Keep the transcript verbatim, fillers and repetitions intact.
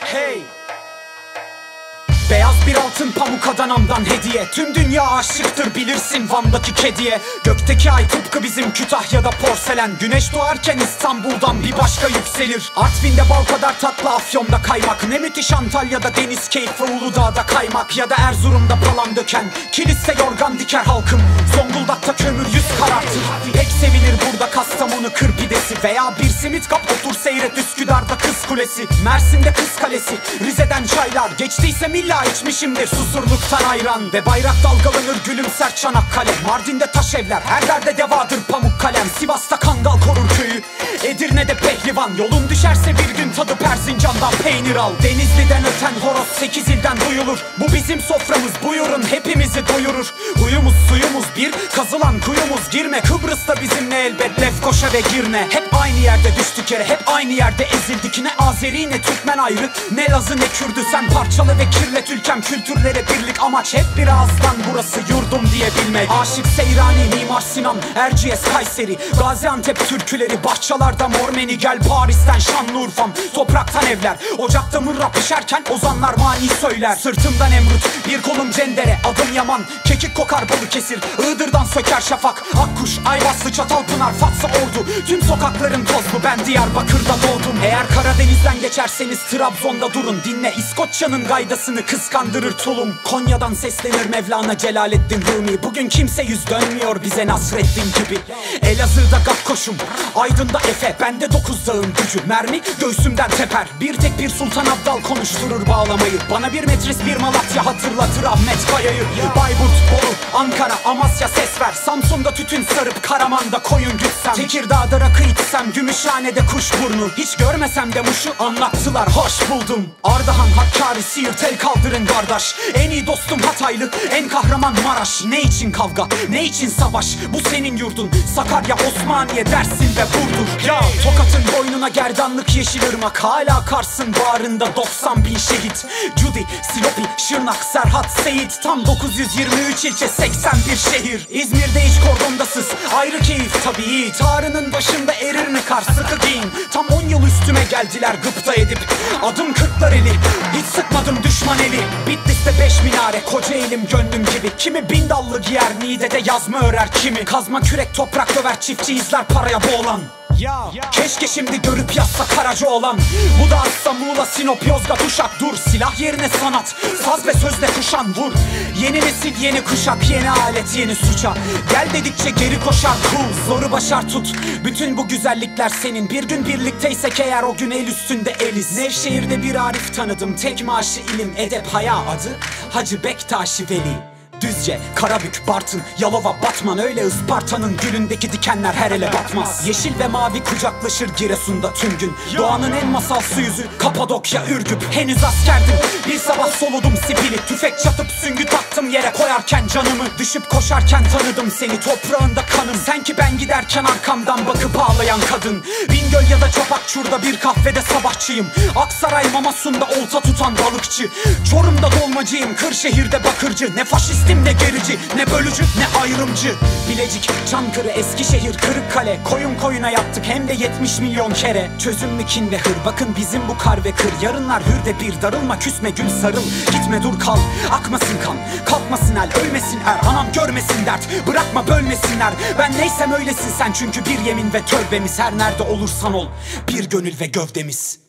Hey! Beyaz bir altın pamuk Adana'mdan hediye. Tüm dünya aşıktır bilirsin Van'daki kediye. Gökteki ay tıpkı bizim Kütahya'da porselen. Güneş doğarken İstanbul'dan bir başka yükselir. Artvin'de bal kadar tatlı, Afyon'da kaymak. Ne müthiş Antalya'da deniz keyfi, Uludağ'da kaymak. Ya da Erzurum'da palan döken kilise yorgan diker halkım. Zonguldak'ta kömür yüz karartır. Pek sevilir burada Kastamonu kır pidesi. Veya bir simit kap otur seyret Üsküdar'da Kız Kulesi. Mersin'de Kız Kalesi, Rize'den çaylar. Geçtiyse milla içmişimdir Susurluk'tan ayran. Ve bayrak dalgalanır gülümser Çanakkale. Mardin'de taş evler, her derde devadır pamuk kalem. Sivas'ta Kangal korur köyü, Edirne'de pehlivan. Yolun düşerse bir gün tadı Erzincan'dan peynir al. Denizli'den öten horoz sekiz ilden duyulur. Bu bizim soframız, buyurun hepimizi doyurur. Huyumuz suyumuz bir, kazılan kuyumuz girme. Kıbrıs'ta bizimle elbet Lefkoşa ve Girne. Hep aynı yerde düştük yere, hep aynı yerde ezildik. Ne Azeri ne Türkmen ayrı, ne Lazı ne Kürdü. Sen parçalı ve kirlet ülkem, kültürlere birlik amaç. Hep bir ağızdan burası yurdum diyebilmek. Aşık Seyrani, Mimar Sinan, Erciyes Kayseri, Gaziantep türküleri, bahçelerde Mormeni. Gel Paris'ten Şanlıurfa'm, topraktan evler. Ocakta mırra pişerken ozanlar mani söyler. Sırtımdan Emrut, bir kolum Cendere, adım Yaman. Kekik kokar Balıkesir, Iğdır'dan söker şafak. Akkuş, Ayvaslı, Çatalpınar, Fatsa, Ordu. Tüm sokakların tozlu, ben Diyarbakır'da doğdum. Eğer Karadeniz'den geçerseniz Trabzon'da durun. Dinle İskoçya'nın gaydasını, kıskandırır tulum. Konya'dan seslenir Mevlana Celaleddin Rumi. Bugün kimse yüz dönmüyor bize Nasreddin gibi. Elazığ'da Gakkoş'um, Aydın'da Efe. Bende dokuz dağın gücü, mermi göğsümden teper. Bir tek bir Sultan Abdal konuşturur bağlamayı. Bana bir Metris bir Malatya hatırlatır Ahmet Kaya'yı. Bayburt, Bolu, Ankara, Amasya ses ver. Samsun'da tütün sarıp Karaman'da koyun gütsem. Tekirdağ'da rakı içsem, Gümüşhane'de kuşburnu. Hiç görmesem de Muş'u anlattılar, hoş buldum. Ardahan, Hakkari, Siirt, el kaldırın kardeş. En iyi dostum Hataylı, en kahraman Maraş. Ne için kavga, ne için savaş, bu senin yurdun. Sakarya, Osmaniye, Dersin ve Burdur. Ya Tokat'ın boynuna gerdanlık Yeşilırmak. Hala Kars'ın bağrında doksan bin şehit. Cudi, Silopi, Şırnak, Serhat, Seyit. Tam dokuz yüz yirmi üç ilçe, seksen bir şehir. İzmir'de hiç kordondasız, ayrı keyif tabii. Tarının başında erir mi kar, sıkı giyin. Tam on yıl üstüme geldiler gıpta edip. Adım Kırklareli, hiç sıkmadım düşman eli. Bitlis'te beş minare, Kocaeli'm gönlüm gibi. Kimi bin dallı giyer, Niğde'de yazma örer kimi. Kazma kürek toprak döver, çiftçi izler paraya boğulan. Ya, keşke şimdi görüp yazsa Karaca olan. Bu da Asla, Muğla, Sinop, Yozgat, Uşak. Dur, silah yerine sanat, saz ve sözle kuşan vur. Yeni nesil, yeni kuşak, yeni alet, yeni suça. Gel dedikçe geri koşar cool, zoru başar tut. Bütün bu güzellikler senin. Bir gün birlikteysek eğer, o gün el üstünde eliz. Nevşehir'de bir Arif tanıdım, tek maaşı ilim, edep, haya, adı Hacı Bektaşi Veli. Düzce, Karabük, Bartın, Yalova, Batman. Öyle Isparta'nın gülündeki dikenler her ele batmaz. Yeşil ve mavi kucaklaşır Giresun'da tüm gün. Doğanın en masalsı yüzü Kapadokya, Ürgüp. Henüz askerdim, bir sabah soludum sipili. Tüfek çatıp süngü taktım yere koyarken canımı. Düşüp koşarken tanıdım seni, toprağında kanım. Sen ki ben giderken arkamdan bakıp ağlayan kadın. Bingöl ya da Çapakçur'da bir kahvede sabahçıyım. Aksaray, Mamasun'da olta tutan balıkçı. Çorum'da dolmacıyım, Kırşehir'de bakırcı. Ne faşist ne gerici, ne bölücü, ne ayrımcı. Bilecik, Çankırı, Eskişehir, Kırıkkale. Koyun koyuna yaptık hem de yetmiş milyon kere. Çözüm mü kin ve hır, bakın bizim bu kar ve kır. Yarınlar hürde bir, darılma küsme gül sarıl. Gitme dur kal, akmasın kan, kalkmasın el, ölmesin er. Anam görmesin dert, bırakma bölmesinler. Ben neysem öylesin sen, çünkü bir yemin ve tövbemiz. Her nerede olursan ol, bir gönül ve gövdemiz.